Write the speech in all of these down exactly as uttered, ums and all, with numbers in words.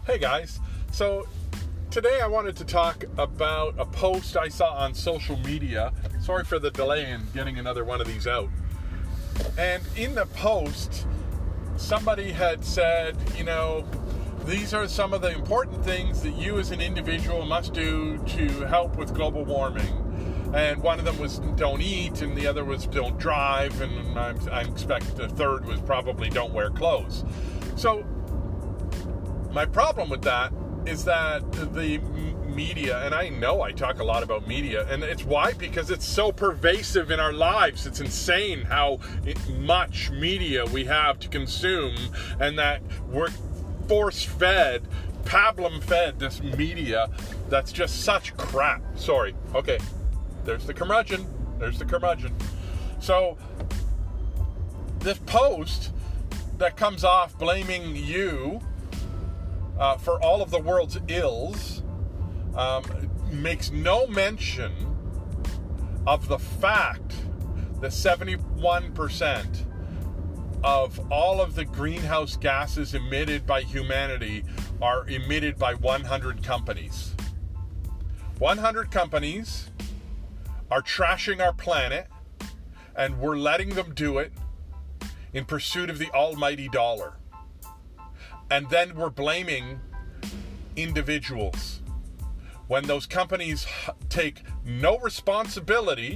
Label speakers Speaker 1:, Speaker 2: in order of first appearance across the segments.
Speaker 1: Hey guys, so today I wanted to talk about a post I saw on social media. Sorry for the delay in getting another one of these out. And in the post, somebody had said, you know, these are some of the important things that you as an individual must do to help with global warming. And one of them was don't eat, and the other was don't drive, and I, I expect the third was probably don't wear clothes. So my problem with that is that the media, and I know I talk a lot about media, and it's why? Because it's so pervasive in our lives. It's insane how much media we have to consume, and that we're force-fed, pablum-fed this media that's just such crap. Sorry. Okay. There's the curmudgeon. There's the curmudgeon. So this post that comes off blaming you Uh, for all of the world's ills, um, makes no mention of the fact that seventy-one percent of all of the greenhouse gases emitted by humanity are emitted by one hundred companies. one hundred companies are trashing our planet, and we're letting them do it in pursuit of the almighty dollar. And then we're blaming individuals when those companies take no responsibility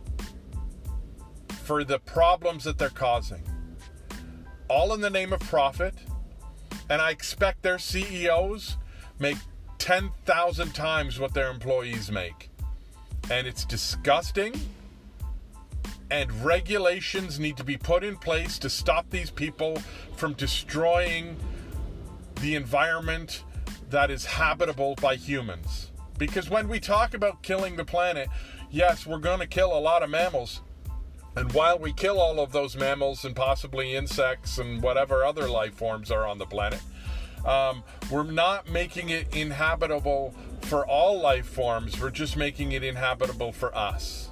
Speaker 1: for the problems that they're causing. All in the name of profit. And I expect their C E Os make ten thousand times what their employees make. And it's disgusting. And regulations need to be put in place to stop these people from destroying the environment that is habitable by humans. Because when we talk about killing the planet, yes, we're going to kill a lot of mammals. And while we kill all of those mammals and possibly insects and whatever other life forms are on the planet, um, we're not making it inhabitable for all life forms. We're just making it inhabitable for us.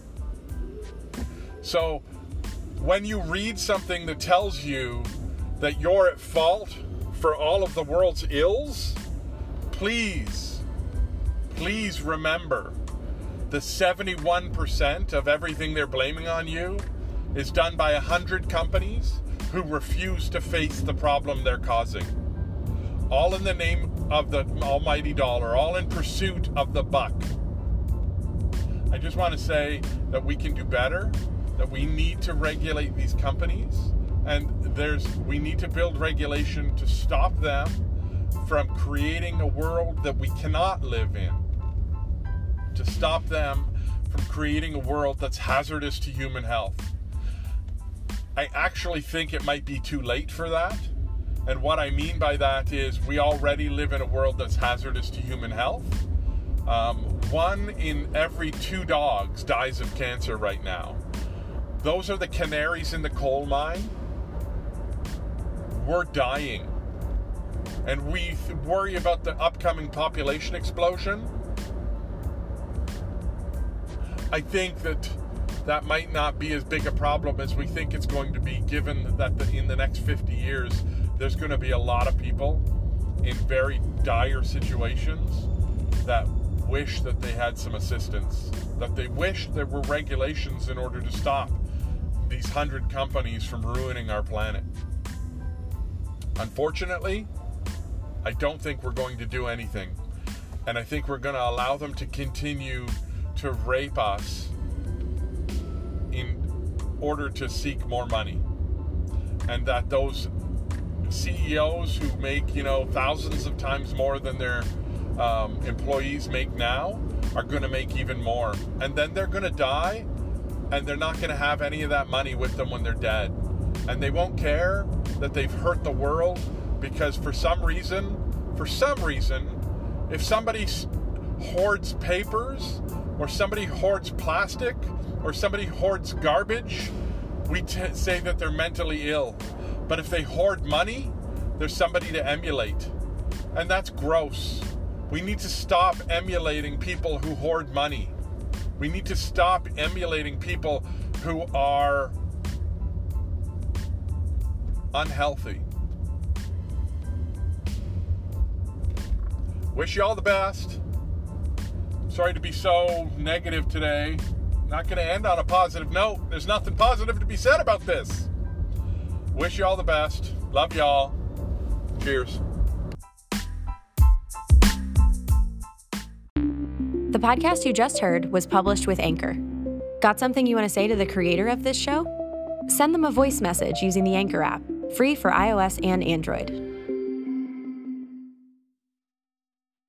Speaker 1: So when you read something that tells you that you're at fault for all of the world's ills, please, please remember the seventy-one percent of everything they're blaming on you is done by one hundred companies who refuse to face the problem they're causing. All in the name of the almighty dollar, all in pursuit of the buck. I just want to say that we can do better, that we need to regulate these companies. And there's we need to build regulation to stop them from creating a world that we cannot live in. To stop them from creating a world that's hazardous to human health. I actually think it might be too late for that. And what I mean by that is we already live in a world that's hazardous to human health. Um, one in every two dogs dies of cancer right now. Those are the canaries in the coal mine. We're dying. And we th- worry about the upcoming population explosion. I think that that might not be as big a problem as we think it's going to be, given that the, in the next fifty years, there's going to be a lot of people in very dire situations that wish that they had some assistance, that they wish there were regulations in order to stop these hundred companies from ruining our planet. Unfortunately, I don't think we're going to do anything. And I think we're going to allow them to continue to rape us in order to seek more money. And that those C E Os who make, you know, thousands of times more than their um, employees make now are going to make even more. And then they're going to die, and they're not going to have any of that money with them when they're dead. And they won't care that they've hurt the world, because for some reason, for some reason, if somebody hoards papers, or somebody hoards plastic, or somebody hoards garbage, we t- say that they're mentally ill. But if they hoard money, there's somebody to emulate. And that's gross. We need to stop emulating people who hoard money. We need to stop emulating people who are unhealthy. Wish you all the best. Sorry to be so negative today. Not going to end on a positive note. There's nothing positive to be said about this. Wish you all the best. Love y'all. Cheers.
Speaker 2: The podcast you just heard was published with Anchor. Got something you want to say to the creator of this show? Send them a voice message using the Anchor app, free for iOS and Android.